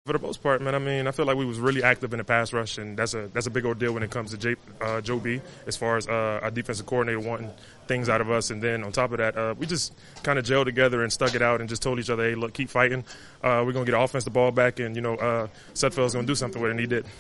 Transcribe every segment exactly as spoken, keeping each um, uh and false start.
For the most part, man, I mean, I feel like we was really active in the pass rush, and that's a that's a big old deal when it comes to J, uh, Joe B. As far as uh, our defensive coordinator wanting things out of us, and then on top of that, uh, we just kind of gelled together and stuck it out, and just told each other, "Hey, look, keep fighting. Uh, we're gonna get our offense the ball back, and you know, uh, Sudfeld's gonna do something with it," and he did.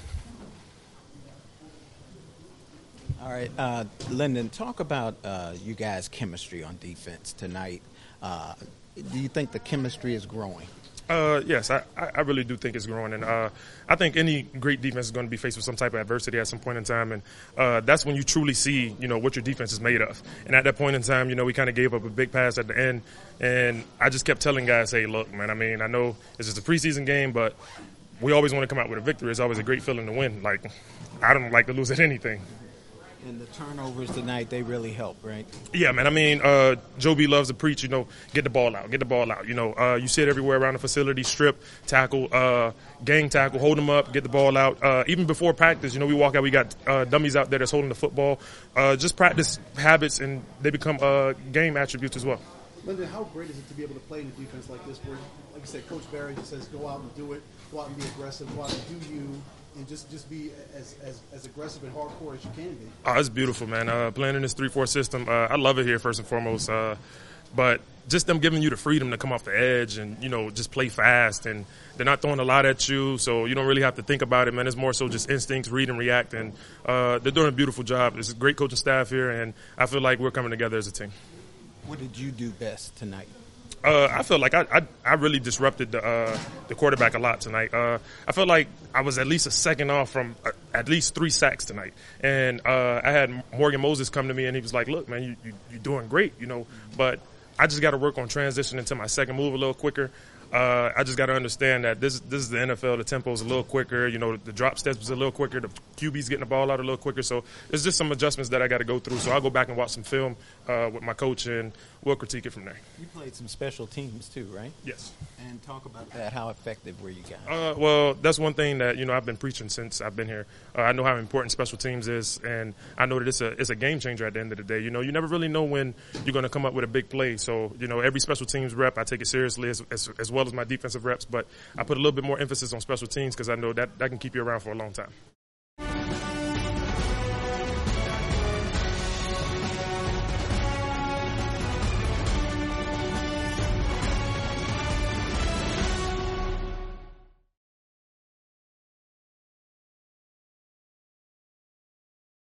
All right, uh, Lyndon, talk about uh, you guys' chemistry on defense tonight. Uh, do you think the chemistry is growing? Uh, yes, I, I really do think it's growing, and uh, I think any great defense is going to be faced with some type of adversity at some point in time, and uh, that's when you truly see, you know, what your defense is made of. And at that point in time, you know, we kind of gave up a big pass at the end, and I just kept telling guys, hey, look, man, I mean, I know this is a preseason game, but we always want to come out with a victory. It's always a great feeling to win. Like, I don't like to lose at anything. And the turnovers tonight, they really help, right? Yeah, man. I mean, uh, Joe B loves to preach, you know, get the ball out, get the ball out. You know, uh, you see it everywhere around the facility, strip, tackle, uh, gang tackle, hold them up, get the ball out. Uh, even before practice, you know, we walk out, we got uh, dummies out there that's holding the football. Uh, just practice habits, and they become uh, game attributes as well. Lyndon, how great is it to be able to play in a defense like this where, like you said, Coach Barry just says go out and do it, go out and be aggressive, go out and do you, and just, just be as, as, as aggressive and hardcore as you can be? Oh, it's beautiful, man. Uh, playing in this three four system, uh, I love it here first and foremost. Uh, but just them giving you the freedom to come off the edge and, you know, just play fast. And they're not throwing a lot at you, so you don't really have to think about it, man. It's more so just instincts, read and react. And uh, they're doing a beautiful job. It's a great coaching staff here, and I feel like we're coming together as a team. What did you do best tonight? Uh, I felt like I, I, I really disrupted the uh, the quarterback a lot tonight. Uh, I felt like I was at least a second off from uh, at least three sacks tonight. And uh, I had Morgan Moses come to me, and he was like, look, man, you, you, you're doing great, you know, but I just got to work on transitioning to my second move a little quicker. Uh, I just got to understand that this this is the N F L. The tempo is a little quicker. You know, the drop steps is a little quicker. The Q B's getting the ball out a little quicker. So there's just some adjustments that I got to go through. So I'll go back and watch some film uh, with my coach, and we'll critique it from there. You played some special teams too, right? Yes. And talk about that. How effective were you guys? Uh, well, that's one thing that, you know, I've been preaching since I've been here. Uh, I know how important special teams is, and I know that it's a it's a game changer at the end of the day. You know, you never really know when you're going to come up with a big play. So, you know, every special teams rep, I take it seriously as, as, as well as my defensive reps. But I put a little bit more emphasis on special teams because I know that that can keep you around for a long time.